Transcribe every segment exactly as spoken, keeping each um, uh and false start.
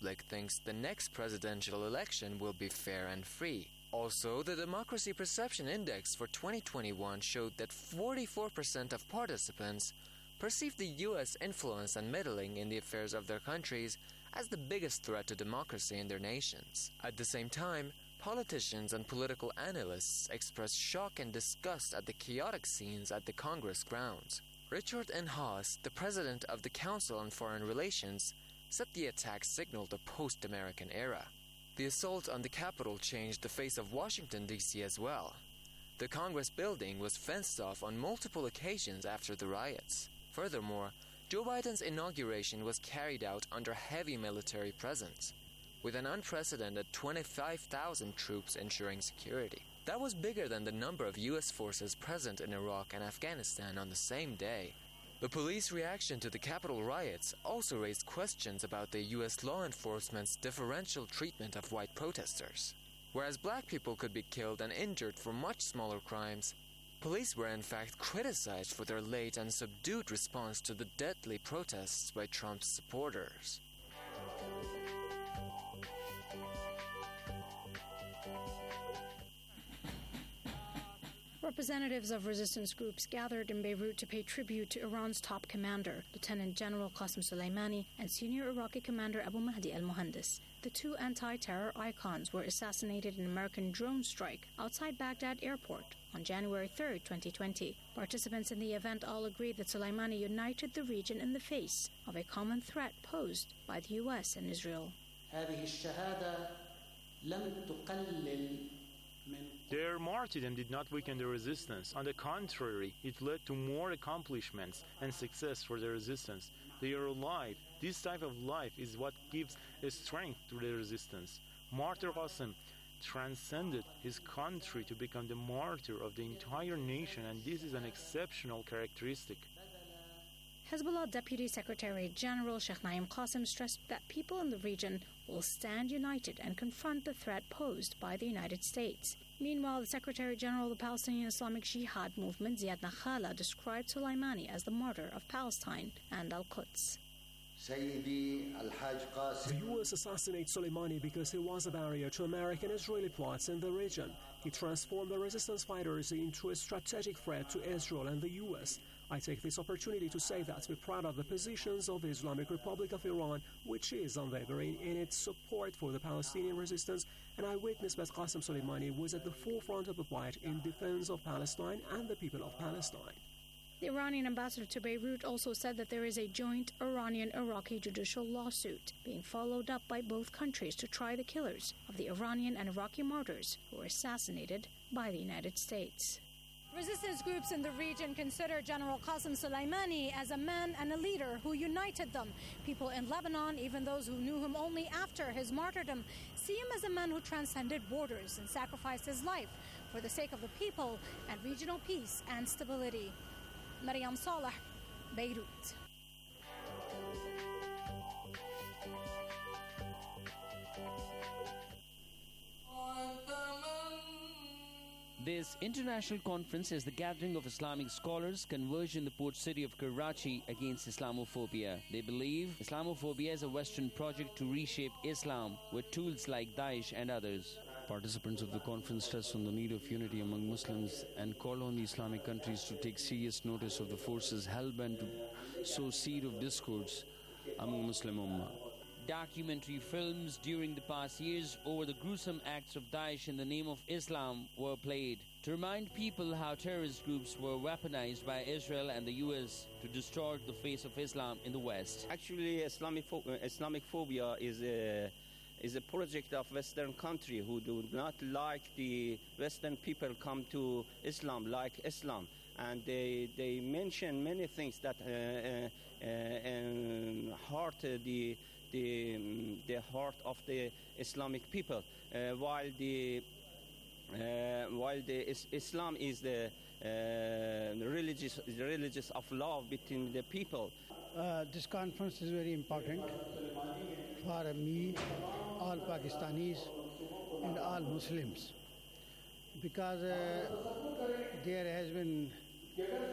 public thinks the next presidential election will be fair and free. Also, the Democracy Perception Index for twenty twenty-one showed that forty-four percent of participants perceive the U S influence and meddling in the affairs of their countries as the biggest threat to democracy in their nations. At the same time, politicians and political analysts expressed shock and disgust at the chaotic scenes at the Congress grounds. Richard N. Haas, the president of the Council on Foreign Relations, said the attack signaled a post-American era. The assault on the Capitol changed the face of Washington, D C as well. The Congress building was fenced off on multiple occasions after the riots. Furthermore, Joe Biden's inauguration was carried out under heavy military presence, with an unprecedented twenty-five thousand troops ensuring security. That was bigger than the number of U S forces present in Iraq and Afghanistan on the same day. The police reaction to the Capitol riots also raised questions about the U S law enforcement's differential treatment of white protesters. Whereas black people could be killed and injured for much smaller crimes, police were in fact criticized for their late and subdued response to the deadly protests by Trump's supporters. Representatives of resistance groups gathered in Beirut to pay tribute to Iran's top commander, Lieutenant General Qasem Soleimani, and senior Iraqi commander Abu Mahdi al-Muhandis. The two anti-terror icons were assassinated in an American drone strike outside Baghdad airport on January third, twenty twenty. Participants in the event all agreed that Soleimani united the region in the face of a common threat posed by the U S and Israel. Their martyrdom did not weaken the resistance. On the contrary, it led to more accomplishments and success for the resistance. They are alive. This type of life is what gives strength to the resistance. Martyr Qasem transcended his country to become the martyr of the entire nation, and this is an exceptional characteristic. Hezbollah Deputy Secretary General Sheikh Naim Qassem stressed that people in the region will stand united and confront the threat posed by the United States. Meanwhile, the Secretary General of the Palestinian Islamic Jihad movement, Ziad Nakhala, described Soleimani as the martyr of Palestine and Al-Quds. The U S assassinated Soleimani because he was a barrier to American-Israeli plots in the region. He transformed the resistance fighters into a strategic threat to Israel and the U S. I take this opportunity to say that we're proud of the positions of the Islamic Republic of Iran, which is unwavering in its support for the Palestinian resistance, and I witnessed that Qasem Soleimani was at the forefront of the fight in defense of Palestine and the people of Palestine. The Iranian ambassador to Beirut also said that there is a joint Iranian-Iraqi judicial lawsuit being followed up by both countries to try the killers of the Iranian and Iraqi martyrs who were assassinated by the United States. Resistance groups in the region consider General Qasem Soleimani as a man and a leader who united them. People in Lebanon, even those who knew him only after his martyrdom, see him as a man who transcended borders and sacrificed his life for the sake of the people and regional peace and stability. Maryam Saleh, Beirut. This international conference is the gathering of Islamic scholars converged in the port city of Karachi against Islamophobia. They believe Islamophobia is a Western project to reshape Islam with tools like Daesh and others. Participants of the conference stressed on the need of unity among Muslims and called on the Islamic countries to take serious notice of the forces hell-bent to sow seed of discords among Muslim Ummah. Documentary films during the past years over the gruesome acts of Daesh in the name of Islam were played to remind people how terrorist groups were weaponized by Israel and the U S to distort the face of Islam in the West. Actually, Islamic Islamic phobia is a is a project of Western country who do not like the Western people come to Islam like Islam. And they they mention many things that uh, uh, uh, hurt the the the heart of the Islamic people, uh, while the uh, while the is Islam is the uh, religious the religious of love between the people. Uh, this conference is very important for me, all Pakistanis, and all Muslims, because uh, there has been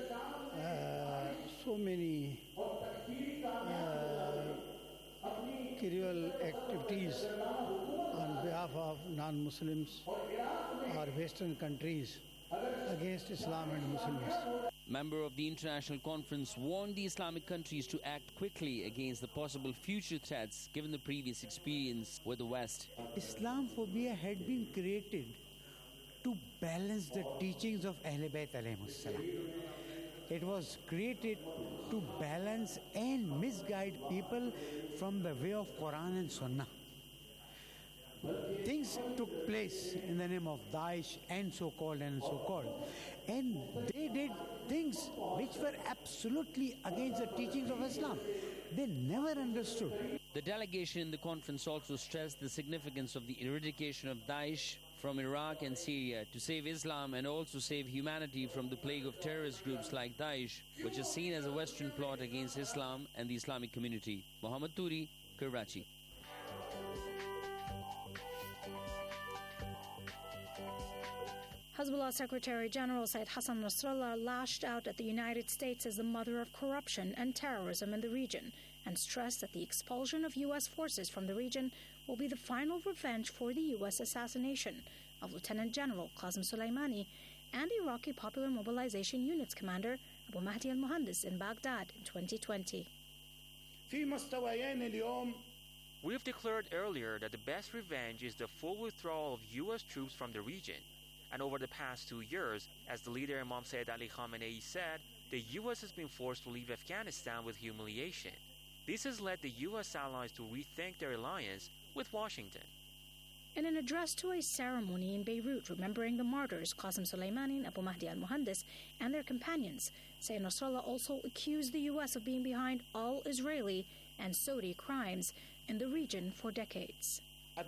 uh, so many uh, cruel activities on behalf of non-Muslims or Western countries against Islam and Muslims. Member of the International Conference warned the Islamic countries to act quickly against the possible future threats given the previous experience with the West. Islamophobia had been created to balance the teachings of Ahl Bayt alayhimus salam. It was created to balance and misguide people from the way of Quran and Sunnah. Things took place in the name of Daesh and so-called and so-called. And they did things which were absolutely against the teachings of Islam. They never understood. The delegation in the conference also stressed the significance of the eradication of Daesh from Iraq and Syria to save Islam and also save humanity from the plague of terrorist groups like Daesh, which is seen as a Western plot against Islam and the Islamic community. Muhammad Turi, Karachi. Hezbollah Secretary General Said Hassan Nasrallah lashed out at the United States as the mother of corruption and terrorism in the region and stressed that the expulsion of U S forces from the region will be the final revenge for the U S assassination of Lieutenant General Qasem Soleimani and Iraqi Popular Mobilization Unit's commander Abu Mahdi al-Muhandis in Baghdad in twenty twenty. We have declared earlier that the best revenge is the full withdrawal of U S troops from the region. And over the past two years, as the leader Imam Sayyid Ali Khamenei said, the U S has been forced to leave Afghanistan with humiliation. This has led the U S allies to rethink their alliance with Washington. In an address to a ceremony in Beirut remembering the martyrs Qasem Soleimani and Abu Mahdi al-Muhandis and their companions, Sayyid Nasrallah also accused the U S of being behind all Israeli and Saudi crimes in the region for decades.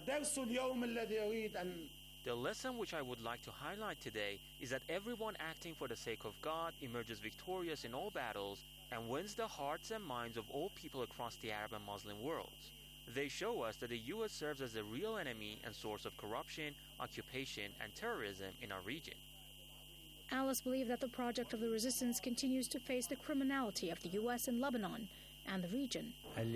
The lesson which I would like to highlight today is that everyone acting for the sake of God emerges victorious in all battles and wins the hearts and minds of all people across the Arab and Muslim worlds. They show us that the U S serves as the real enemy and source of corruption, occupation, and terrorism in our region. Analysts believe that the project of the resistance continues to face the criminality of the U S in Lebanon and the region.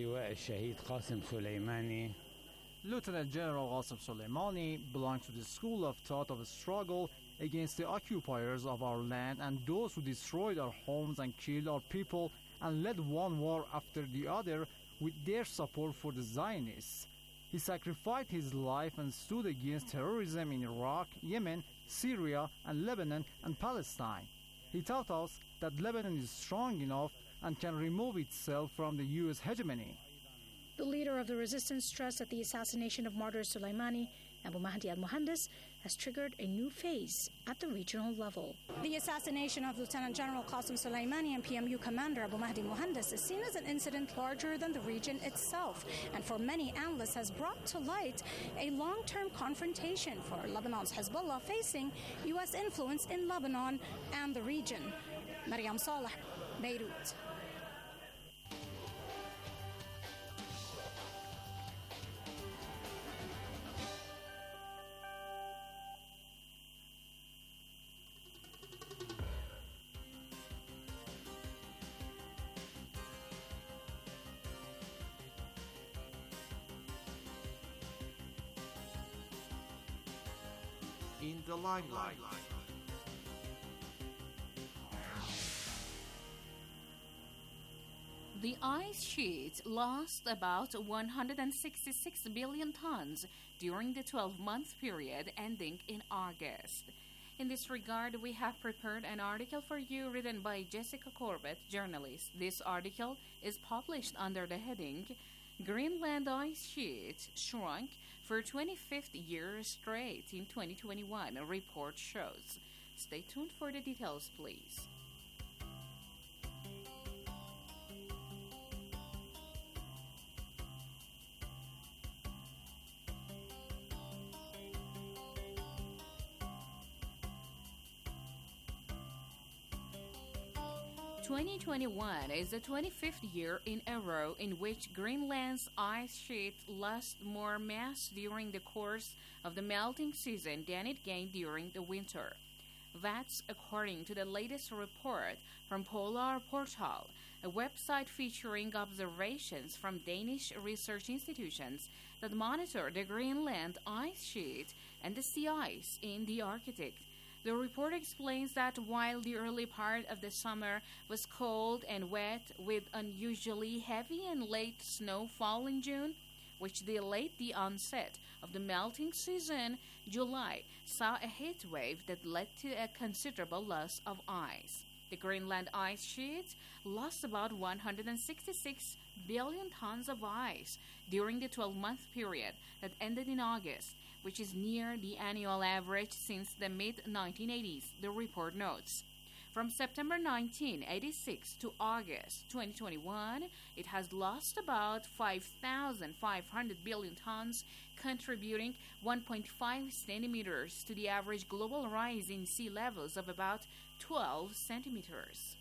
Lieutenant General Qasem Soleimani belonged to the school of thought of a struggle against the occupiers of our land and those who destroyed our homes and killed our people and led one war after the other with their support for the Zionists. He sacrificed his life and stood against terrorism in Iraq, Yemen, Syria, and Lebanon and Palestine. He taught us that Lebanon is strong enough and can remove itself from the U S hegemony. The leader of the resistance stressed that the assassination of martyr Soleimani, Abu Mahdi al-Muhandis, has triggered a new phase at the regional level. The assassination of Lieutenant General Qasem Soleimani and P M U commander Abu Mahdi al-Muhandis is seen as an incident larger than the region itself, and for many analysts has brought to light a long-term confrontation for Lebanon's Hezbollah facing U S influence in Lebanon and the region. Maryam Saleh, Beirut. In the limelight. The ice sheet lost about one hundred sixty-six billion tons during the twelve-month period ending in August. In this regard, we have prepared an article for you written by Jessica Corbett, journalist. This article is published under the heading Greenland Ice Sheet Shrunk for twenty-fifth year straight in twenty twenty-one, a report shows. Stay tuned for the details, please. twenty twenty-one is the twenty-fifth year in a row in which Greenland's ice sheet lost more mass during the course of the melting season than it gained during the winter. That's according to the latest report from Polar Portal, a website featuring observations from Danish research institutions that monitor the Greenland ice sheet and the sea ice in the Arctic. The report explains that while the early part of the summer was cold and wet with unusually heavy and late snowfall in June, which delayed the onset of the melting season, July saw a heat wave that led to a considerable loss of ice. The Greenland ice sheet lost about one hundred sixty-six billion tons of ice during the twelve-month period that ended in August, which is near the annual average since the mid nineteen eighties, the report notes. From September nineteen eighty-six to August twenty twenty-one, it has lost about five thousand five hundred billion tons, contributing one point five centimeters to the average global rise in sea levels of about twelve centimeters.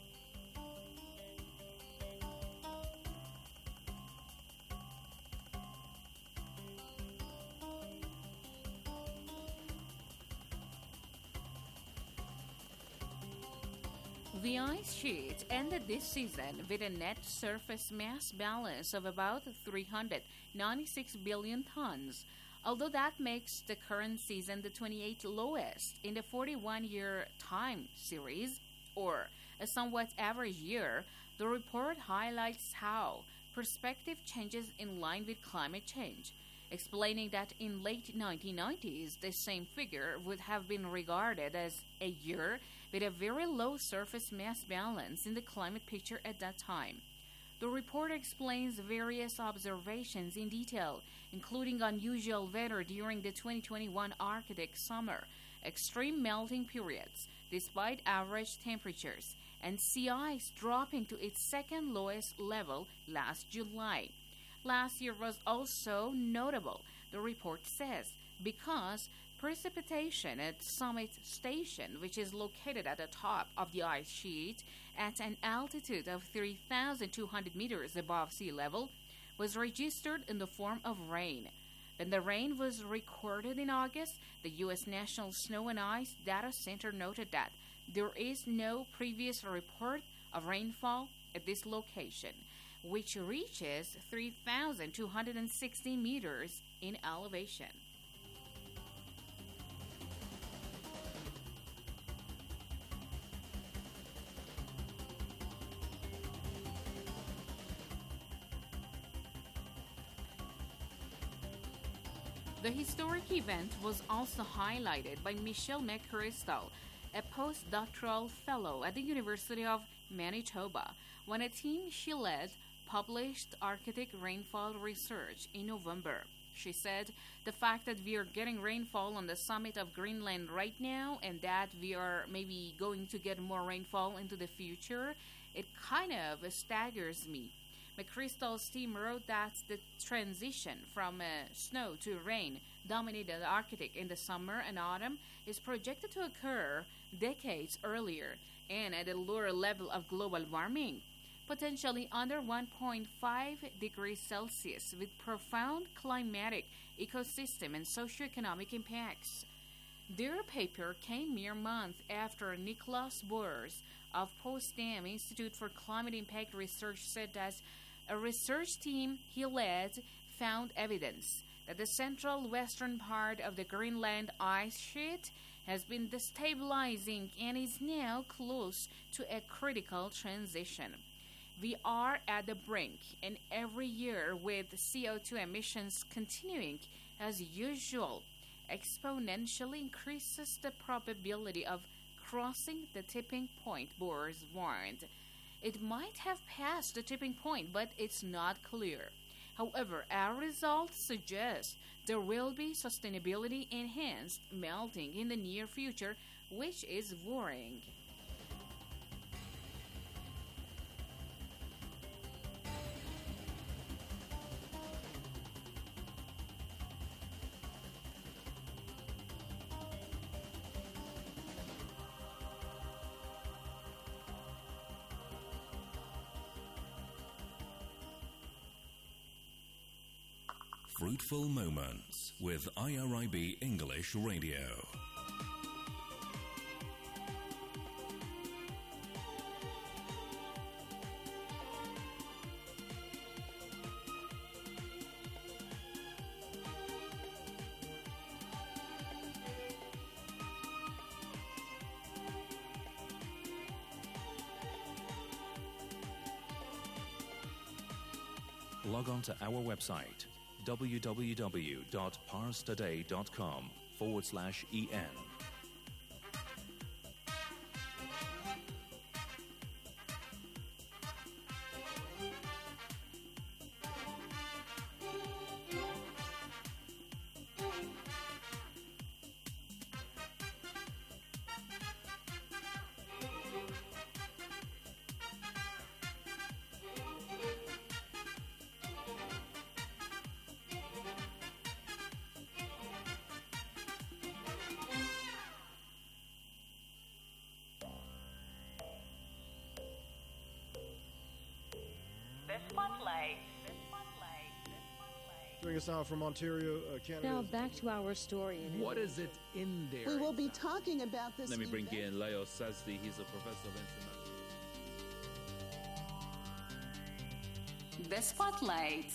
The ice sheet ended this season with a net surface mass balance of about three hundred ninety-six billion tons, although that makes the current season the twenty-eighth lowest in the forty-one-year time series, or a somewhat average year. The report highlights how perspective changes in line with climate change, explaining that in late nineteen nineties, the same figure would have been regarded as a year with a very low surface mass balance in the climate picture at that time. The report explains various observations in detail, including unusual weather during the twenty twenty-one Arctic summer, extreme melting periods despite average temperatures, and sea ice dropping to its second lowest level last July. Last year was also notable, the report says, because precipitation at Summit Station, which is located at the top of the ice sheet at an altitude of three thousand two hundred meters above sea level, was registered in the form of rain. When the rain was recorded in August, the U S National Snow and Ice Data Center noted that there is no previous report of rainfall at this location, which reaches three thousand two hundred sixty meters in elevation. The historic event was also highlighted by Michelle McChrystal, a postdoctoral fellow at the University of Manitoba, when a team she led published Arctic rainfall research in November. She said, the fact that we are getting rainfall on the summit of Greenland right now and that we are maybe going to get more rainfall into the future, it kind of staggers me. McChrystal's team wrote that the transition from uh, snow to rain dominated the Arctic in the summer and autumn is projected to occur decades earlier and at a lower level of global warming, potentially under one point five degrees Celsius, with profound climatic, ecosystem, and socioeconomic impacts. Their paper came mere months after Nicholas Boers of Potsdam Institute for Climate Impact Research said that a research team he led found evidence that the central western part of the Greenland ice sheet has been destabilizing and is now close to a critical transition. We are at the brink, and every year with C O two emissions continuing as usual, exponentially increases the probability of crossing the tipping point, Boers warned. It might have passed the tipping point, but it's not clear. However, our results suggest there will be sustainability-enhanced melting in the near future, which is worrying. Fruitful Moments with I R I B English Radio. log on to our website www.parstoday.com forward slash en. Joining us now from Ontario, uh, Canada. Now back to our story. What is it in there? We will be talking about this. Let me bring event. in Leo Sazdi. He's a professor of international. The Spotlight.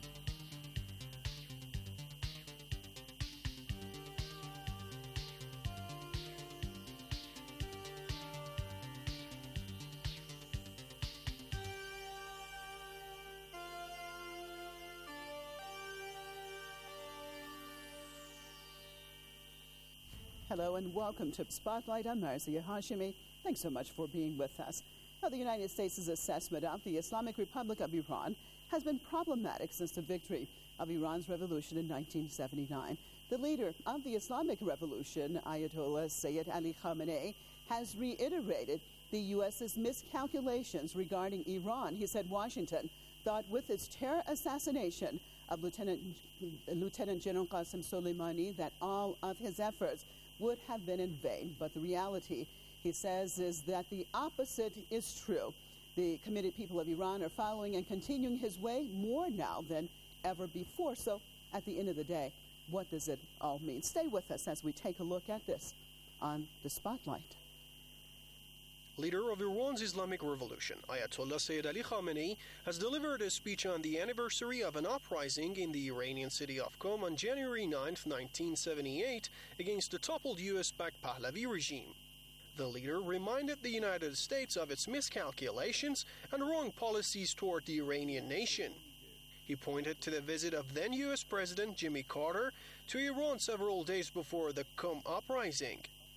Hello and welcome to Spotlight. I'm Marzia Hashimi. Thanks so much for being with us. Now, the United States' assessment of the Islamic Republic of Iran has been problematic since the victory of Iran's revolution in nineteen seventy-nine. The leader of the Islamic Revolution, Ayatollah Sayyid Ali Khamenei, has reiterated the U S's miscalculations regarding Iran. He said Washington thought with its terror assassination of Lieutenant, Lieutenant General Qasem Soleimani that all of his efforts would have been in vain. But the reality, he says, is that the opposite is true. The committed people of Iran are following and continuing his way more now than ever before. So at the end of the day, what does it all mean? Stay with us as we take a look at this on the Spotlight. Leader of Iran's Islamic Revolution, Ayatollah Sayyid Ali Khamenei, has delivered a speech on the anniversary of an uprising in the Iranian city of Qom on January ninth, nineteen seventy-eight, against the toppled U S-backed Pahlavi regime. The leader reminded the United States of its miscalculations and wrong policies toward the Iranian nation. He pointed to the visit of then U S President Jimmy Carter to Iran several days before the Qom uprising.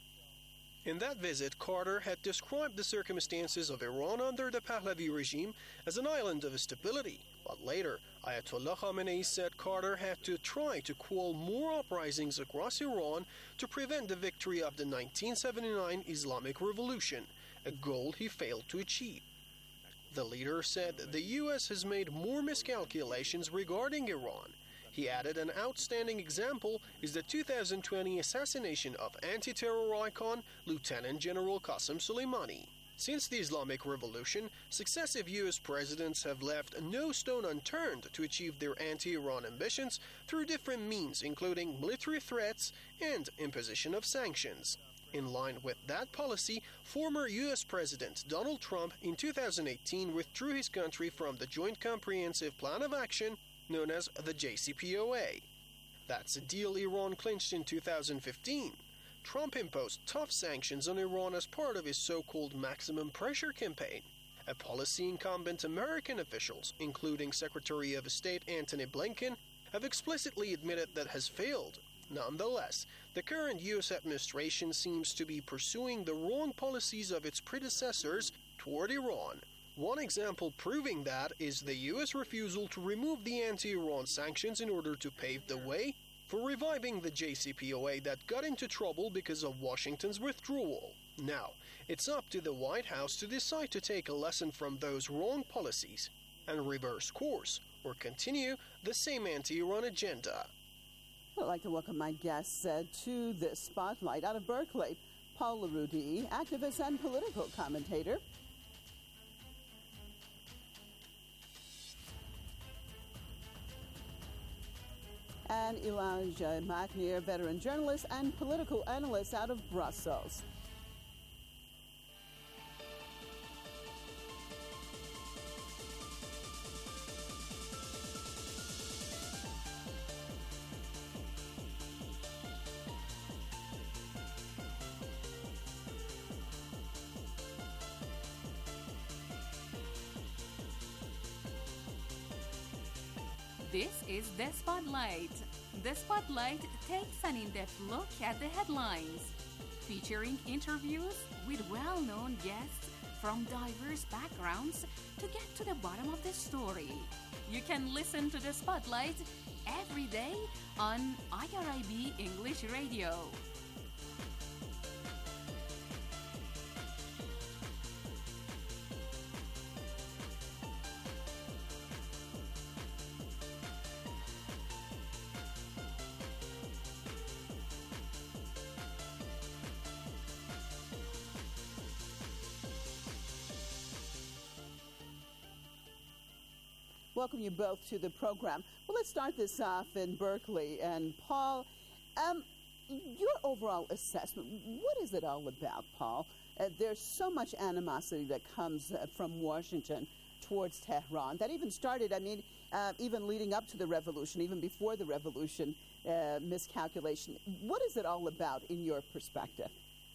In that visit, Carter had described the circumstances of Iran under the Pahlavi regime as an island of stability. But later, Ayatollah Khamenei said Carter had to try to quell more uprisings across Iran to prevent the victory of the nineteen seventy-nine Islamic Revolution, a goal he failed to achieve. The leader said the U S has made more miscalculations regarding Iran. He added an outstanding example is the two thousand twenty assassination of anti-terror icon Lieutenant General Qasem Soleimani. Since the Islamic Revolution, successive U S presidents have left no stone unturned to achieve their anti-Iran ambitions through different means, including military threats and imposition of sanctions. In line with that policy, former U S President Donald Trump in two thousand eighteen withdrew his country from the Joint Comprehensive Plan of Action known as the J C P O A. That's a deal Iran clinched in two thousand fifteen. Trump imposed tough sanctions on Iran as part of his so-called maximum pressure campaign, a policy incumbent American officials, including Secretary of State Antony Blinken, have explicitly admitted that has failed. Nonetheless, the current U S administration seems to be pursuing the wrong policies of its predecessors toward Iran. One example proving that is the U S refusal to remove the anti-Iran sanctions in order to pave the way for reviving the J C P O A that got into trouble because of Washington's withdrawal. Now, it's up to the White House to decide to take a lesson from those wrong policies and reverse course or continue the same anti-Iran agenda. I'd like to welcome my guests uh, to this Spotlight. Out of Berkeley, Paul Larudi, activist and political commentator. And Elijah McNear, veteran journalist and political analyst out of Brussels. This is The Spotlight. The Spotlight takes an in-depth look at the headlines, featuring interviews with well-known guests from diverse backgrounds to get to the bottom of the story. You can listen to The Spotlight every day on I R I B English Radio. Welcome you both to the program. Well, let's start this off in Berkeley. And Paul, um, your overall assessment, what is it all about, Paul? Uh, there's so much animosity that comes uh, from Washington towards Tehran that even started, I mean, uh, even leading up to the revolution, even before the revolution, uh, miscalculation. What is it all about in your perspective?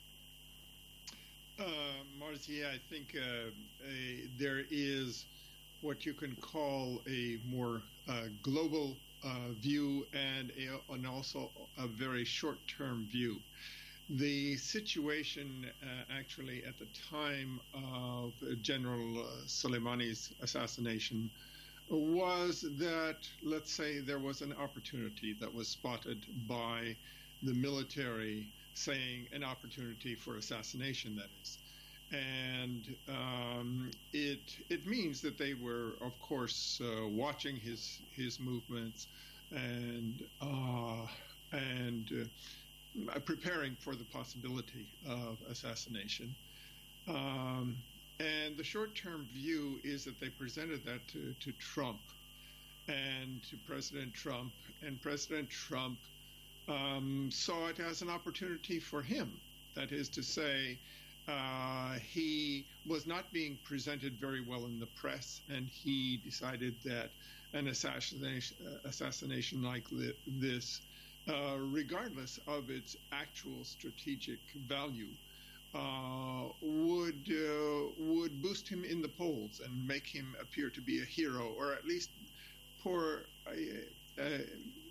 Uh, Marcia, I think uh, a, there is what you can call a more uh, global uh, view and, a, and also a very short-term view. The situation uh, actually at the time of General uh, Soleimani's assassination was that, let's say, there was an opportunity that was spotted by the military, saying an opportunity for assassination, that is. And um, it it means that they were, of course, uh, watching his his movements and uh, and uh, preparing for the possibility of assassination. Um, and the short-term view is that they presented that to, to Trump and to President Trump, and President Trump um, saw it as an opportunity for him. That is to say, Uh, he was not being presented very well in the press, and he decided that an assassination, uh, assassination like li- this, uh, regardless of its actual strategic value, uh, would uh, would boost him in the polls and make him appear to be a hero, or at least pour, uh, uh,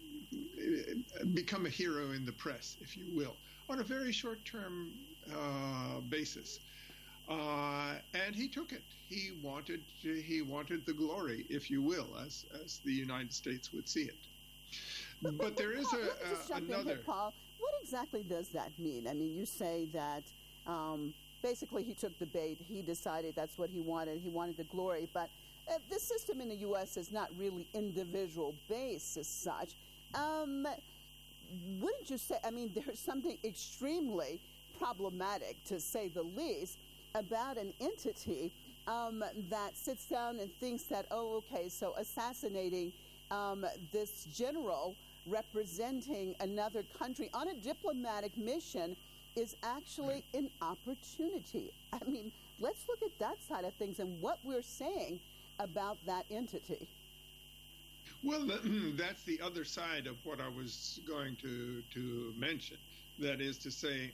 become a hero in the press, if you will, on a very short-term Uh, basis, uh, and he took it. He wanted he wanted the glory, if you will, as as the United States would see it. But, but there is Paul, a, let me just a jump another. In here, Paul. What exactly does that mean? I mean, you say that um, basically he took the bait. He decided that's what he wanted. He wanted the glory. But uh, the system in the U S is not really individual based as such. Um, wouldn't you say? I mean, there's something extremely problematic, to say the least, about an entity um, that sits down and thinks that, oh, okay, so assassinating um, this general representing another country on a diplomatic mission is actually an opportunity. I mean, let's look at that side of things and what we're saying about that entity. Well, that's the other side of what I was going to to mention. That is to say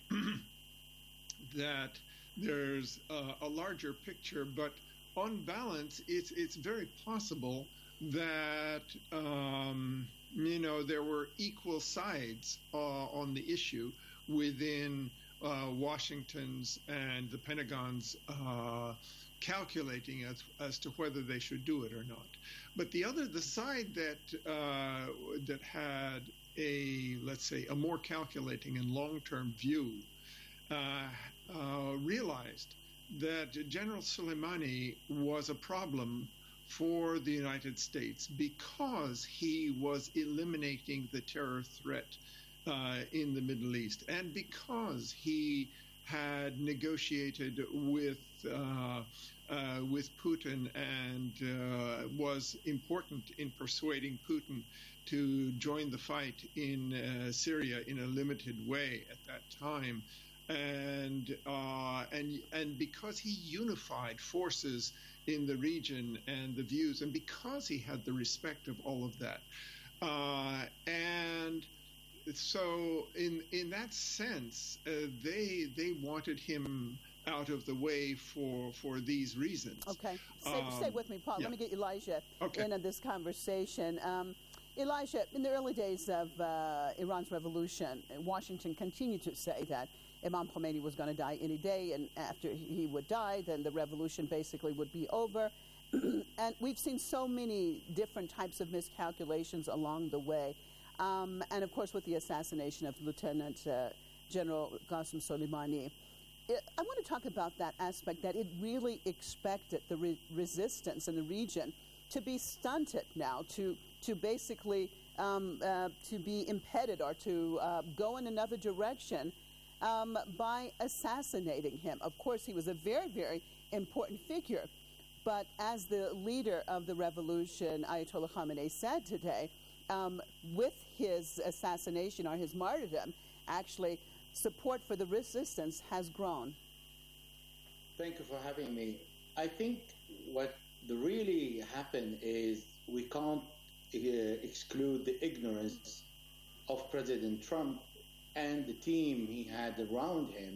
that there's uh, a larger picture, but on balance, it's it's very possible that um, you know there were equal sides uh, on the issue within uh, Washington's and the Pentagon's uh, calculating as as to whether they should do it or not. But the other, the side that uh, that had a, let's say, a more calculating and long-term view, uh, uh, realized that General Soleimani was a problem for the United States because he was eliminating the terror threat uh, in the Middle East, and because he had negotiated with uh, uh, with Putin and uh, was important in persuading Putin to join the fight in uh, Syria in a limited way at that time, and uh, and and because he unified forces in the region and the views, and because he had the respect of all of that, uh, and so in in that sense, uh, they they wanted him out of the way for for these reasons. Okay. Stay, um, stay with me, Paul. yeah. Let me get Elijah Okay. in on this conversation. Um, Elijah, in the early days of uh, Iran's revolution, Washington continued to say that Imam Khomeini was going to die any day, and after he would die, then the revolution basically would be over. And we've seen so many different types of miscalculations along the way. Um, and, of course, with the assassination of Lieutenant uh, General Qasem Soleimani, it, I want to talk about that aspect, that it really expected the re- resistance in the region to be stunted now, to to basically um, uh, to be impeded or to uh, go in another direction um, by assassinating him. Of course, he was a very, very important figure. But as the leader of the revolution, Ayatollah Khamenei said today, um, with his assassination or his martyrdom, actually support for the resistance has grown. Thank you for having me. I think what the really happened is we can't uh, exclude the ignorance of President Trump and the team he had around him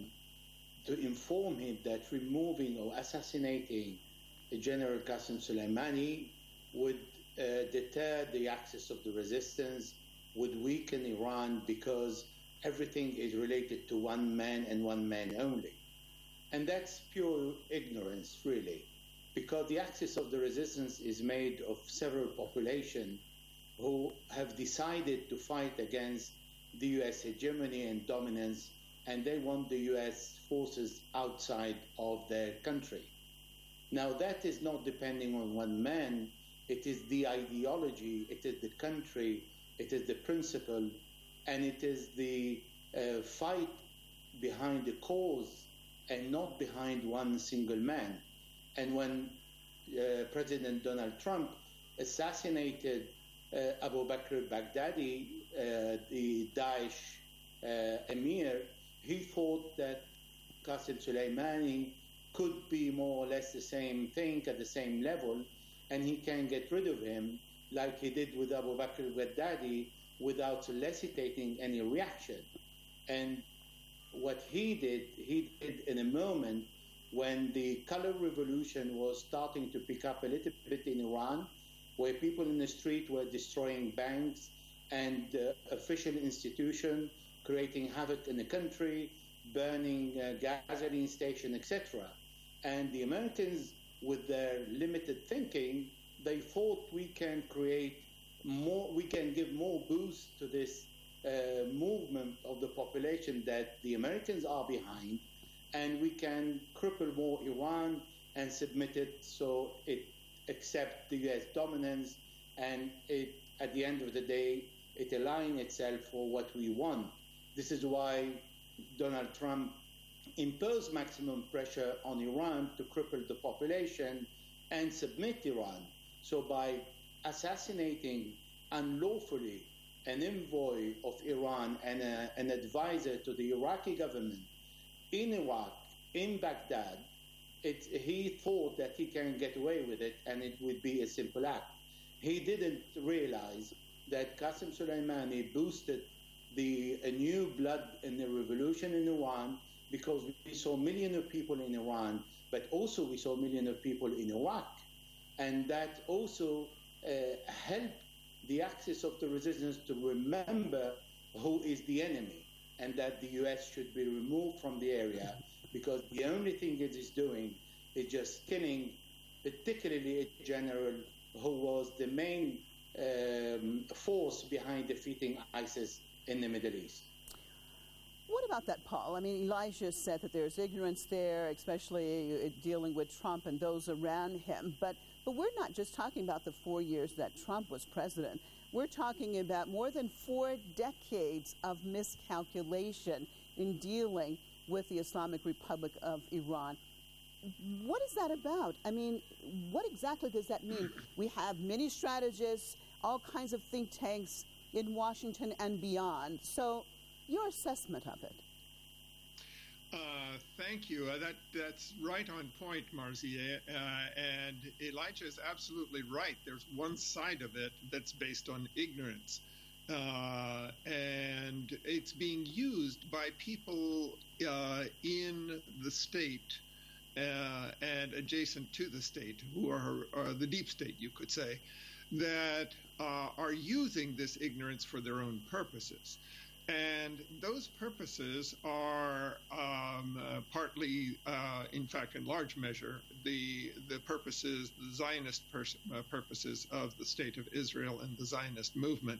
to inform him that removing or assassinating General Qasem Soleimani would uh, deter the access of the resistance, would weaken Iran because everything is related to one man and one man only. And that's pure ignorance, really, because the axis of the resistance is made of several populations who have decided to fight against the U S hegemony and dominance, and they want the U S forces outside of their country. Now, that is not depending on one man. It is the ideology, it is the country, it is the principle, and it is the uh, fight behind the cause and not behind one single man. And when uh, President Donald Trump assassinated uh, Abu Bakr al-Baghdadi, uh, the Daesh uh, emir, he thought that Qasem Soleimani could be more or less the same thing at the same level, and he can get rid of him like he did with Abu Bakr al-Baghdadi without soliciting any reaction. And what he did, he did in a moment when the color revolution was starting to pick up a little bit in Iran, where people in the street were destroying banks and uh, official institutions, creating havoc in the country, burning uh, gasoline stations, et cetera. And the Americans, with their limited thinking, they thought we can create more, we can give more boost to this uh, movement of the population that the Americans are behind, and we can cripple more Iran and submit it so it accepts the U S dominance, and it, at the end of the day, it aligns itself for what we want. This is why Donald Trump imposed maximum pressure on Iran to cripple the population and submit Iran. So by assassinating unlawfully an envoy of Iran and a, an advisor to the Iraqi government in Iraq, in Baghdad, it, he thought that he can get away with it and it would be a simple act. He didn't realize that Qasem Soleimani boosted the a new blood in the revolution in Iran, because we saw millions of people in Iran, but also we saw millions of people in Iraq. And that also uh, helped the axis of the resistance to remember who is the enemy, and that the U S should be removed from the area, because the only thing it is doing is just killing, particularly a general who was the main um, force behind defeating ISIS in the Middle East. What about that, Paul? I mean, Elijah said that there's ignorance there, especially dealing with Trump and those around him. But but we're not just talking about the four years that Trump was president. We're talking about more than four decades of miscalculation in dealing with the Islamic Republic of Iran. What is that about? I mean, what exactly does that mean? We have many strategists, all kinds of think tanks in Washington and beyond. So your assessment of it. Uh, thank you. Uh, that that's right on point, Marzieh. Uh, and Elijah is absolutely right. There's one side of it that's based on ignorance, uh, and it's being used by people uh, in the state uh, and adjacent to the state, who are, are the deep state, you could say, that uh, are using this ignorance for their own purposes. And those purposes are um, uh, partly, uh, in fact, in large measure, the the purposes, the Zionist pers- uh, purposes of the State of Israel and the Zionist movement.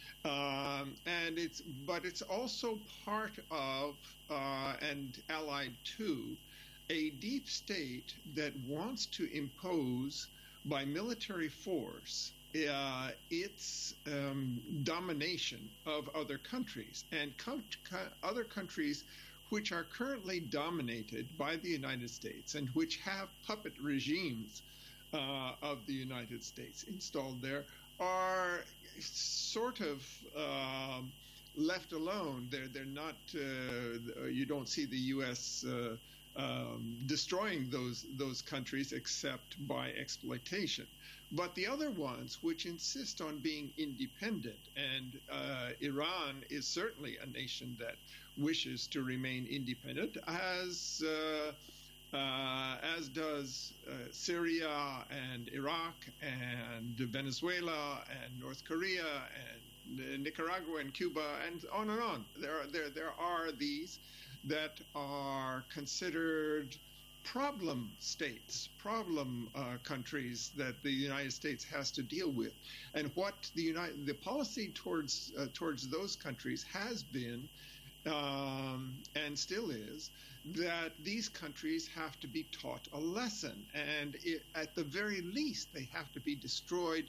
Um, and it's, but it's also part of uh, and allied to a deep state that wants to impose by military force Uh, its um, domination of other countries, and co- co- other countries which are currently dominated by the United States and which have puppet regimes uh, of the United States installed there are sort of uh, left alone. They're they're not. Uh, you don't see the U S Uh, um, destroying those those countries except by exploitation. But the other ones, which insist on being independent, and uh, Iran is certainly a nation that wishes to remain independent, as uh, uh, as does uh, Syria and Iraq and Venezuela and North Korea and Nicaragua and Cuba and on and on. There are there there are these that are considered problem states, problem uh, countries that the United States has to deal with, and what the United, the policy towards uh, towards those countries has been, um, and still is, that these countries have to be taught a lesson, and it, at the very least, they have to be destroyed.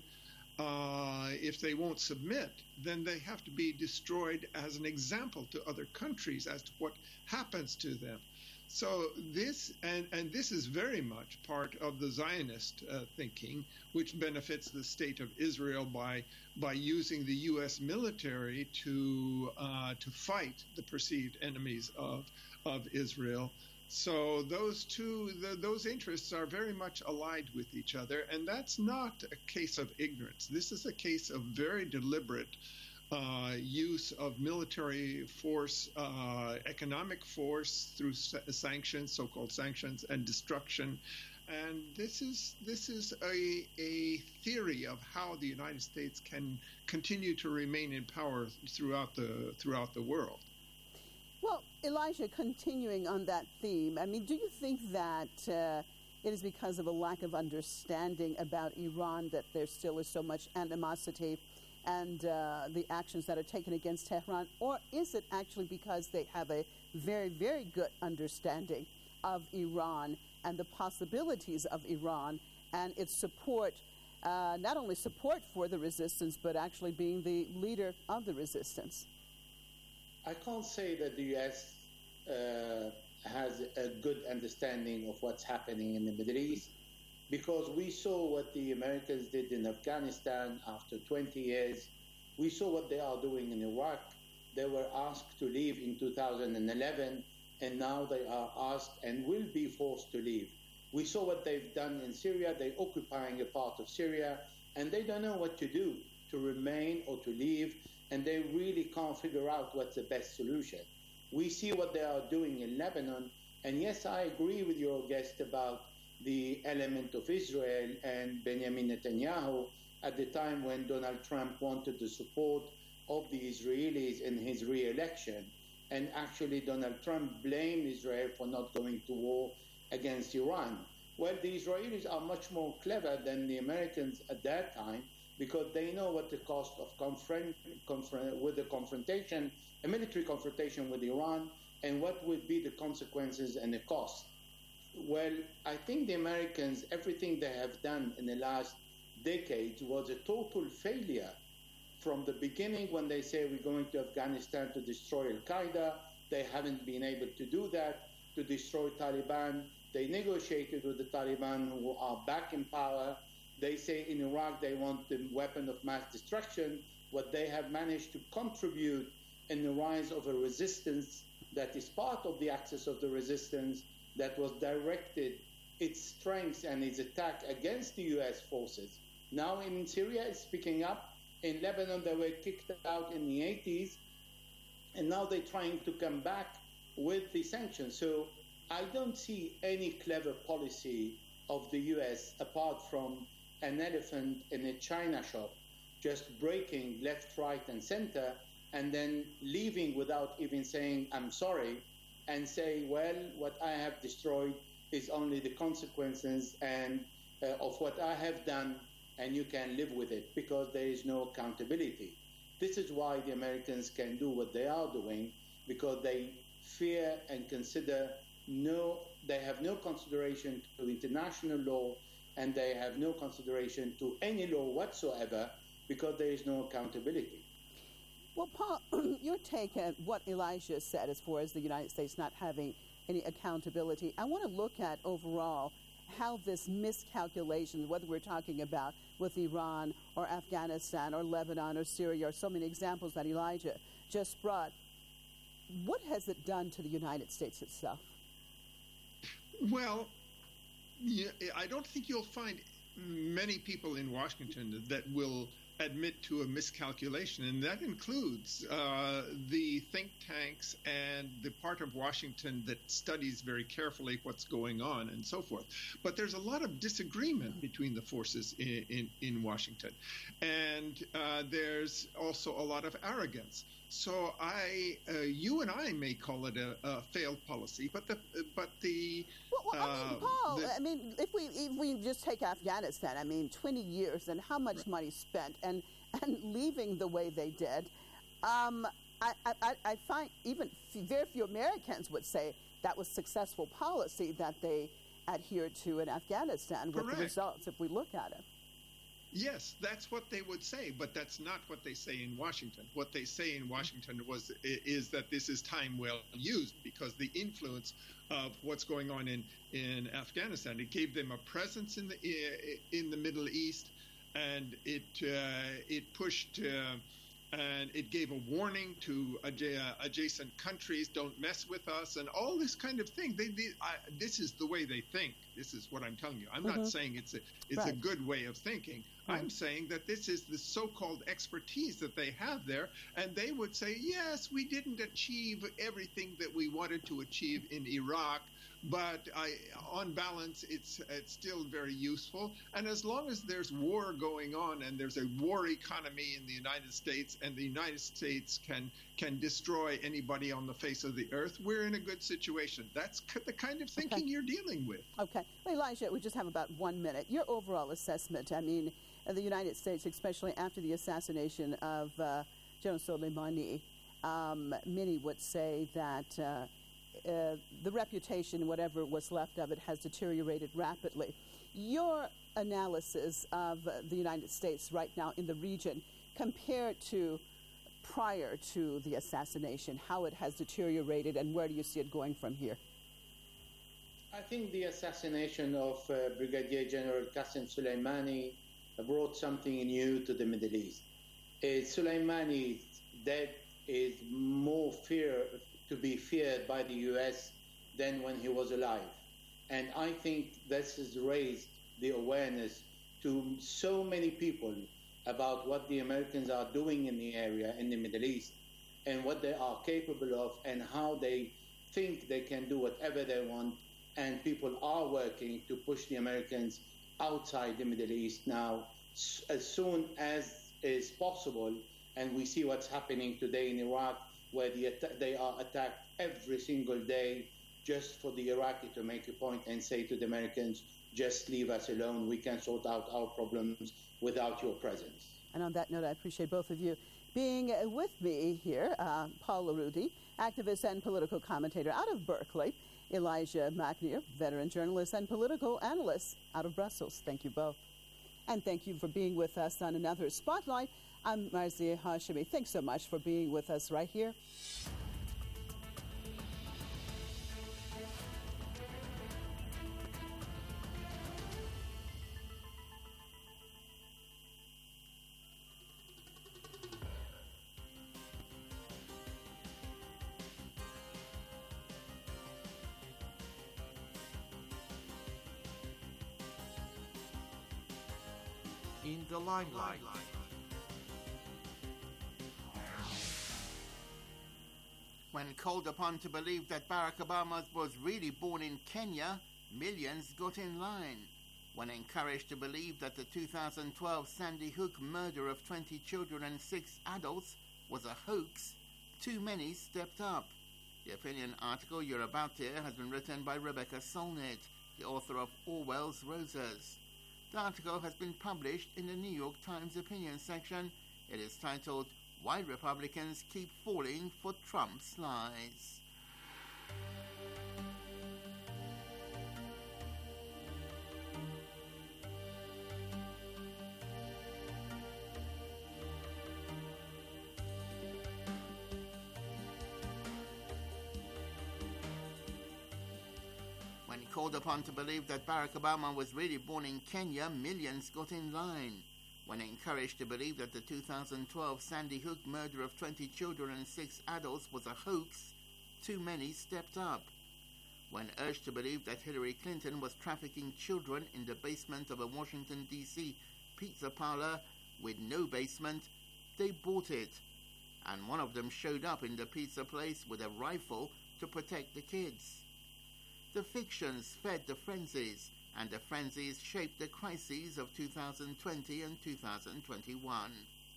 Uh, if they won't submit, then they have to be destroyed as an example to other countries as to what happens to them. So this, and, and this is very much part of the Zionist uh, thinking, which benefits the state of Israel by by using the U S military to uh, to fight the perceived enemies of of Israel. So those two, the, those interests are very much allied with each other, and that's not a case of ignorance. This is a case of very deliberate uh, use of military force, uh, economic force through sa- sanctions, so-called sanctions, and destruction. And this is this is a a theory of how the United States can continue to remain in power throughout the throughout the world. Well, Elijah, continuing on that theme, I mean, do you think that uh, it is because of a lack of understanding about Iran that there still is so much animosity and uh, the actions that are taken against Tehran? Or is it actually because they have a very, very good understanding of Iran and the possibilities of Iran and its support, uh, not only support for the resistance, but actually being the leader of the resistance? I can't say that the U S uh, has a good understanding of what's happening in the Middle East, because we saw what the Americans did in Afghanistan after twenty years. We saw what they are doing in Iraq. They were asked to leave in two thousand eleven, and now they are asked and will be forced to leave. We saw what they've done in Syria. They're occupying a part of Syria, and they don't know what to do, to remain or to leave. And they really can't figure out what's the best solution. We see what they are doing in Lebanon, and yes, I agree with your guest about the element of Israel and Benjamin Netanyahu at the time when Donald Trump wanted the support of the Israelis in his re-election, and actually Donald Trump blamed Israel for not going to war against Iran. Well, the Israelis are much more clever than the Americans at that time, because they know what the cost of confront, confront, with the confrontation, a military confrontation with Iran, and what would be the consequences and the cost. Well, I think the Americans, everything they have done in the last decades was a total failure. From the beginning, when they say we're going to Afghanistan to destroy Al-Qaeda, they haven't been able to do that. To destroy Taliban, they negotiated with the Taliban, who are back in power. They say in Iraq they want the weapon of mass destruction. What they have managed to contribute in the rise of a resistance that is part of the axis of the resistance that was directed its strengths and its attack against the U S forces. Now in Syria it's picking up. In Lebanon they were kicked out in the eighties. and now they're trying to come back with the sanctions. So I don't see any clever policy of the U S apart from an elephant in a china shop, just breaking left, right, and center, and then leaving without even saying, I'm sorry, and say, well, what I have destroyed is only the consequences and uh, of what I have done, and you can live with it, because there is no accountability. This is why the Americans can do what they are doing, because they fear and consider no, they have no consideration to international law, and they have no consideration to any law whatsoever, because there is no accountability. Well, Paul, your take on what Elijah said as far as the United States not having any accountability, I want to look at overall how this miscalculation, whether we're talking about with Iran or Afghanistan or Lebanon or Syria or so many examples that Elijah just brought, what has it done to the United States itself? Well, yeah, I don't think you'll find many people in Washington that will admit to a miscalculation, and that includes uh, the think tanks and the part of Washington that studies very carefully what's going on and so forth. But there's a lot of disagreement between the forces in, in, in Washington, and uh, there's also a lot of arrogance. So I, uh, you and I may call it a, a failed policy, but the, but the. Well, well I mean, uh, Paul. the, I mean, if we if we just take Afghanistan, I mean, twenty years and how much right. money spent, and and leaving the way they did, um, I, I I find even very few Americans would say that was successful policy that they adhered to in Afghanistan with Correct. the results. If we look at it. Yes, that's what they would say, but that's not what they say in Washington. What they say in Washington was is that this is time well used, because the influence of what's going on in, in Afghanistan, it gave them a presence in the in the Middle East, and it uh, it pushed uh, and it gave a warning to adja- adjacent countries, don't mess with us, and all this kind of thing. They, they I, this is the way they think. This is what I'm telling you. I'm mm-hmm. not saying it's a it's right. a good way of thinking. Right. I'm saying that this is the so-called expertise that they have there, and they would say, yes, we didn't achieve everything that we wanted to achieve in Iraq, but I, on balance, it's it's still very useful. And as long as there's war going on and there's a war economy in the United States, and the United States can can destroy anybody on the face of the earth, we're in a good situation. That's the kind of thinking okay. you're dealing with. Okay. Well, Elijah, we just have about one minute. Your overall assessment, I mean, the United States, especially after the assassination of uh, General Soleimani, um, many would say that uh, uh, the reputation, whatever was left of it, has deteriorated rapidly. Your analysis of uh, the United States right now in the region compared to prior to the assassination, how it has deteriorated, and where do you see it going from here? I think the assassination of uh, Brigadier General Qasem Soleimani brought something new to the Middle East. Uh, Soleimani's death is more fear to be feared by the U S than when he was alive. And I think this has raised the awareness to so many people about what the Americans are doing in the area, in the Middle East, and what they are capable of, and how they think they can do whatever they want. And people are working to push the Americans outside the Middle East now as soon as is possible. And we see what's happening today in Iraq, where the they are attacked every single day just for the Iraqi to make a point and say to the Americans, just leave us alone. We can sort out our problems without your presence. And on that note, I appreciate both of you being with me here. Uh, Paul Larudi, activist and political commentator out of Berkeley. Elijah McNear, veteran journalist and political analyst out of Brussels. Thank you both. And thank you for being with us on another Spotlight. I'm Marzieh Hashemi. Thanks so much for being with us right here. In the limelight. When called upon to believe that Barack Obama was really born in Kenya, millions got in line. When encouraged to believe that the two thousand twelve Sandy Hook murder of twenty children and six adults was a hoax, too many stepped up. The opinion article you're about to hear has been written by Rebecca Solnit, the author of Orwell's Roses. The article has been published in the New York Times opinion section. It is titled, Why Republicans Keep Falling for Trump's Lies. When called upon to believe that Barack Obama was really born in Kenya, millions got in line. When encouraged to believe that the two thousand twelve Sandy Hook murder of twenty children and six adults was a hoax, too many stepped up. When urged to believe that Hillary Clinton was trafficking children in the basement of a Washington, D C pizza parlor with no basement, they bought it. And one of them showed up in the pizza place with a rifle to protect the kids. The fictions fed the frenzies, and the frenzies shaped the crises of two thousand twenty and two thousand twenty-one.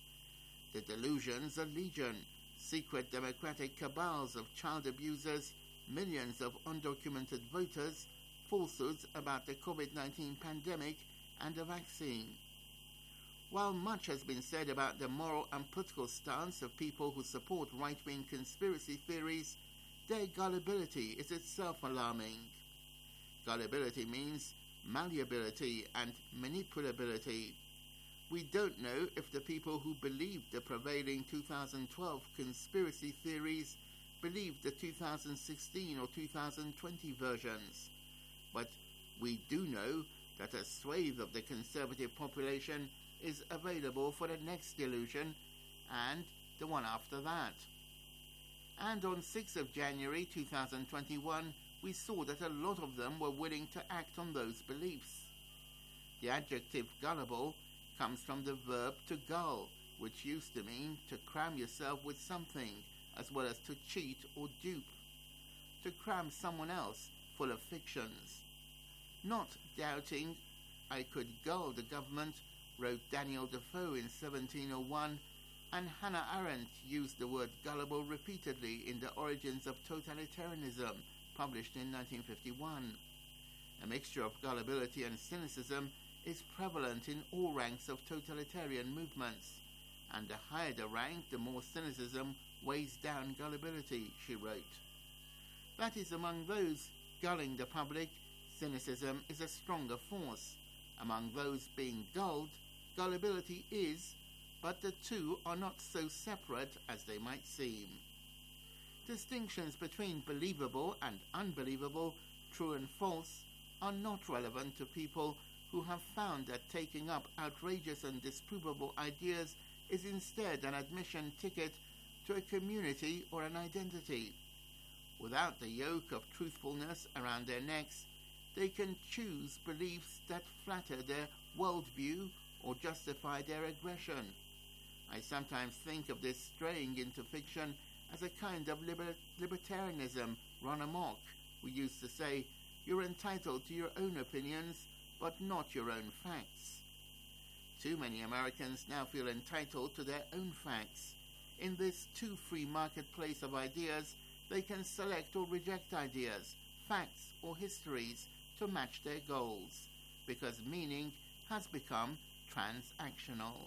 The delusions are legion, secret democratic cabals of child abusers, millions of undocumented voters, falsehoods about the COVID nineteen pandemic and the vaccine. While much has been said about the moral and political stance of people who support right-wing conspiracy theories, their gullibility is itself alarming. Gullibility means malleability and manipulability. We don't know if the people who believed the prevailing two thousand twelve conspiracy theories believed the two thousand sixteen or two thousand twenty versions. But we do know that a swathe of the conservative population is available for the next delusion and the one after that. And on sixth of January two thousand twenty-one, we saw that a lot of them were willing to act on those beliefs. The adjective gullible comes from the verb to gull, which used to mean to cram yourself with something, as well as to cheat or dupe. To cram someone else full of fictions. Not doubting I could gull the government, wrote Daniel Defoe in seventeen oh one, and Hannah Arendt used the word gullible repeatedly in The Origins of Totalitarianism, published in nineteen fifty-one. A mixture of gullibility and cynicism is prevalent in all ranks of totalitarian movements, and the higher the rank, the more cynicism weighs down gullibility, she wrote. That is, among those gulling the public, cynicism is a stronger force. Among those being gulled, gullibility is, but the two are not so separate as they might seem. Distinctions between believable and unbelievable, true and false, are not relevant to people who have found that taking up outrageous and disprovable ideas is instead an admission ticket to a community or an identity. Without the yoke of truthfulness around their necks, they can choose beliefs that flatter their worldview or justify their aggression. I sometimes think of this straying into fiction as a kind of liber- libertarianism run amok. We used to say, you're entitled to your own opinions, but not your own facts. Too many Americans now feel entitled to their own facts. In this too free marketplace of ideas, they can select or reject ideas, facts or histories to match their goals, because meaning has become transactional.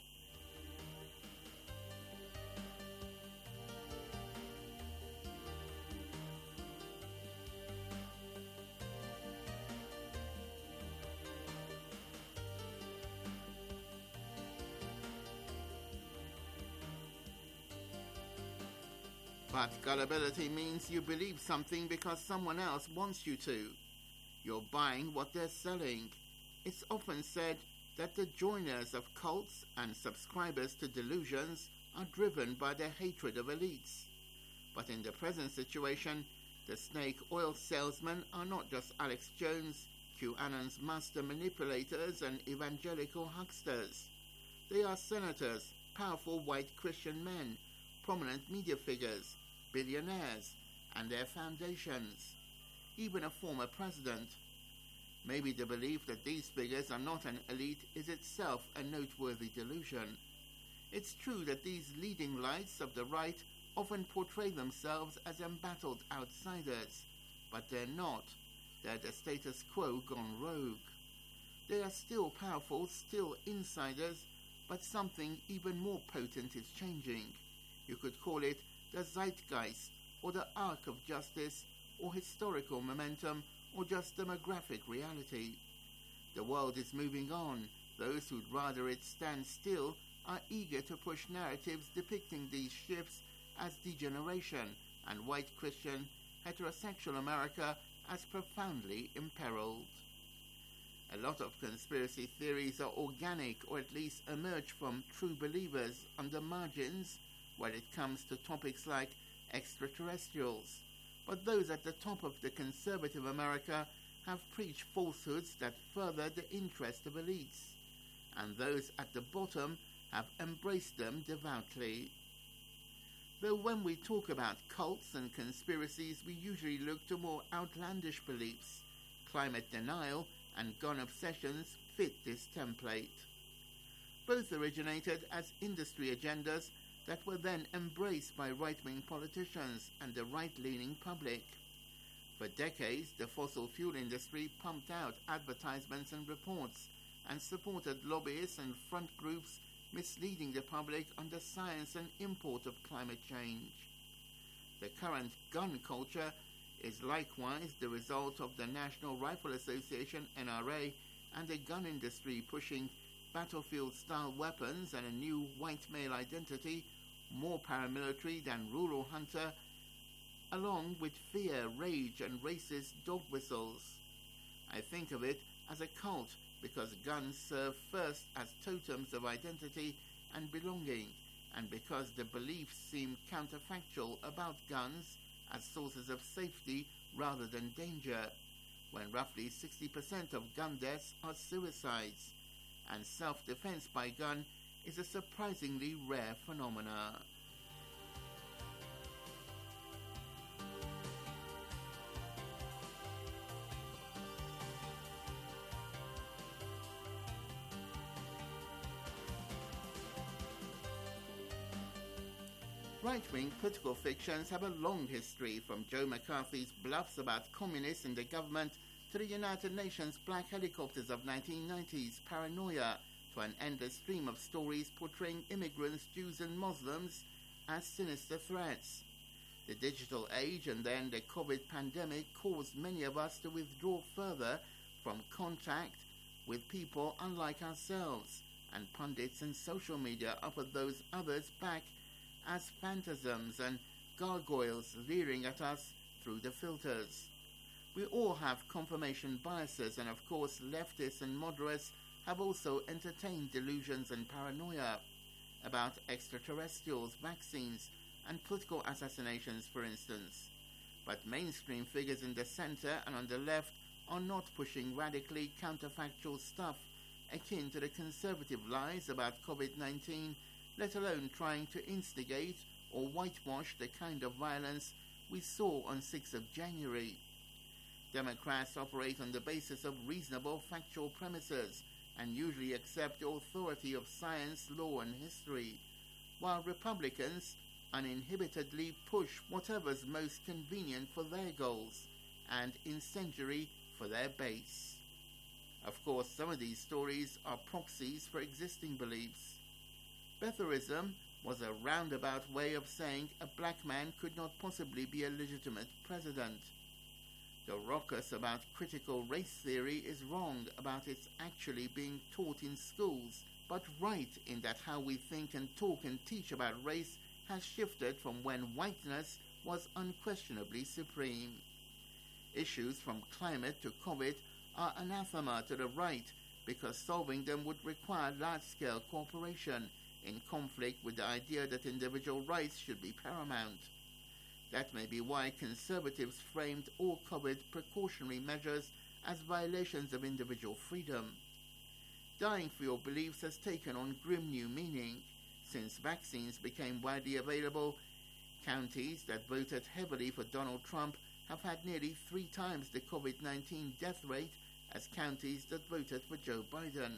But gullibility means you believe something because someone else wants you to. You're buying what they're selling. It's often said that the joiners of cults and subscribers to delusions are driven by their hatred of elites. But in the present situation, the snake oil salesmen are not just Alex Jones, QAnon's master manipulators and evangelical hucksters. They are senators, powerful white Christian men, prominent media figures, billionaires, and their foundations, even a former president. Maybe the belief that these figures are not an elite is itself a noteworthy delusion. It's true that these leading lights of the right often portray themselves as embattled outsiders, but they're not. They're the status quo gone rogue. They are still powerful, still insiders, but something even more potent is changing. You could call it the zeitgeist, or the arc of justice, or historical momentum, or just demographic reality. The world is moving on. Those who'd rather it stand still are eager to push narratives depicting these shifts as degeneration and white Christian heterosexual America as profoundly imperiled. A lot of conspiracy theories are organic, or at least emerge from true believers on the margins when it comes to topics like extraterrestrials. But those at the top of the conservative America have preached falsehoods that further the interest of elites, and those at the bottom have embraced them devoutly. Though when we talk about cults and conspiracies, we usually look to more outlandish beliefs. Climate denial and gun obsessions fit this template. Both originated as industry agendas that were then embraced by right-wing politicians and the right-leaning public. For decades, the fossil fuel industry pumped out advertisements and reports and supported lobbyists and front groups misleading the public on the science and import of climate change. The current gun culture is likewise the result of the National Rifle Association, N R A, and the gun industry pushing battlefield-style weapons and a new white male identity, more paramilitary than rural hunter, along with fear, rage, and racist dog whistles. I think of it as a cult because guns serve first as totems of identity and belonging, and because the beliefs seem counterfactual about guns as sources of safety rather than danger, when roughly sixty percent of gun deaths are suicides, and self-defense by gun is a surprisingly rare phenomenon. Right-wing political fictions have a long history, from Joe McCarthy's bluffs about communists in the government to the United Nations black helicopters of nineteen nineties paranoia, to an endless stream of stories portraying immigrants, Jews and Muslims as sinister threats. The digital age and then the COVID pandemic caused many of us to withdraw further from contact with people unlike ourselves, and pundits and social media offered those others back as phantasms and gargoyles leering at us through the filters. We all have confirmation biases, and of course leftists and moderates have also entertained delusions and paranoia about extraterrestrials, vaccines, and political assassinations, for instance. But mainstream figures in the center and on the left are not pushing radically counterfactual stuff akin to the conservative lies about COVID nineteen, let alone trying to instigate or whitewash the kind of violence we saw on sixth of January. Democrats operate on the basis of reasonable factual premises and usually accept the authority of science, law, and history, while Republicans uninhibitedly push whatever's most convenient for their goals and incendiary for their base. Of course, some of these stories are proxies for existing beliefs. Betherism was a roundabout way of saying a black man could not possibly be a legitimate president. The raucous about critical race theory is wrong about its actually being taught in schools, but right in that how we think and talk and teach about race has shifted from when whiteness was unquestionably supreme. Issues from climate to COVID are anathema to the right because solving them would require large-scale cooperation in conflict with the idea that individual rights should be paramount. That may be why conservatives framed all COVID precautionary measures as violations of individual freedom. Dying for your beliefs has taken on grim new meaning. Since vaccines became widely available, Counties that voted heavily for Donald Trump have had nearly three times the COVID nineteen death rate as counties that voted for Joe Biden.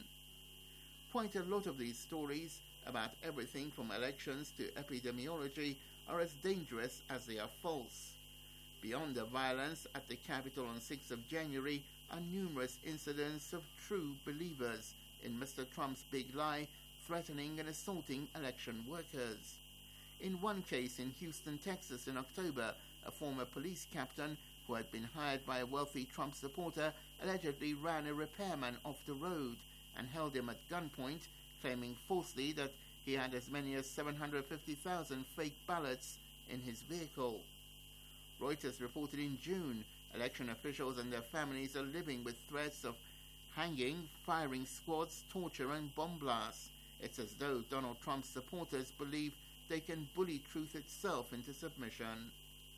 Quite a lot of these stories about everything from elections to epidemiology are as dangerous as they are false. Beyond the violence at the Capitol on sixth of January are numerous incidents of true believers in Mister Trump's big lie, threatening and assaulting election workers. In one case in Houston, Texas in October, a former police captain who had been hired by a wealthy Trump supporter allegedly ran a repairman off the road and held him at gunpoint, claiming falsely that he had as many as seven hundred fifty thousand fake ballots in his vehicle. Reuters reported in June, election officials and their families are living with threats of hanging, firing squads, torture and bomb blasts. It's as though Donald Trump's supporters believe they can bully truth itself into submission.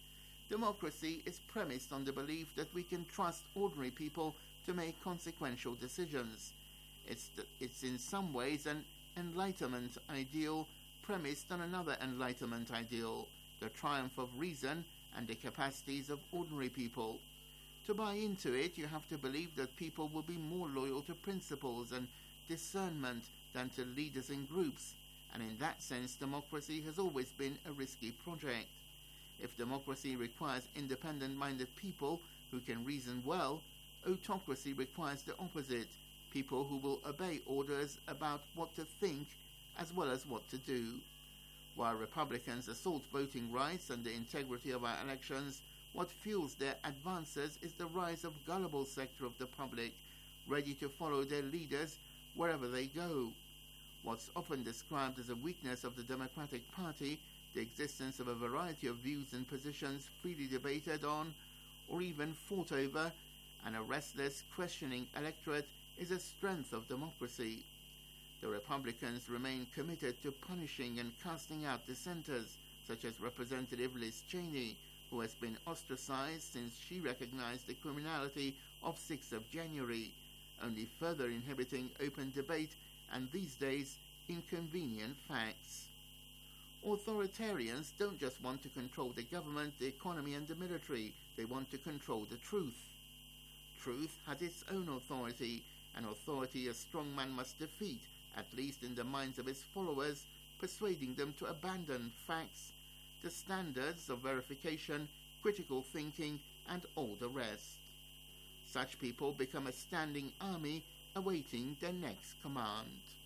Democracy is premised on the belief that we can trust ordinary people to make consequential decisions. It's, the, it's in some ways an enlightenment ideal premised on another enlightenment ideal, the triumph of reason and the capacities of ordinary people. To buy into it, you have to believe that people will be more loyal to principles and discernment than to leaders and groups, and in that sense democracy has always been a risky project. If democracy requires independent-minded people who can reason well, autocracy requires the opposite, people who will obey orders about what to think as well as what to do. While Republicans assault voting rights and the integrity of our elections, what fuels their advances is the rise of gullible sector of the public, ready to follow their leaders wherever they go. What's often described as a weakness of the Democratic Party, the existence of a variety of views and positions freely debated on or even fought over, and a restless, questioning electorate is a strength of democracy. The Republicans remain committed to punishing and casting out dissenters, such as Representative Liz Cheney, who has been ostracized since she recognized the criminality of sixth of January, only further inhibiting open debate and these days inconvenient facts. Authoritarians don't just want to control the government, the economy and the military, they want to control the truth. Truth has its own authority, an authority a strong man must defeat, at least in the minds of his followers, persuading them to abandon facts, the standards of verification, critical thinking, and all the rest. Such people become a standing army awaiting their next command.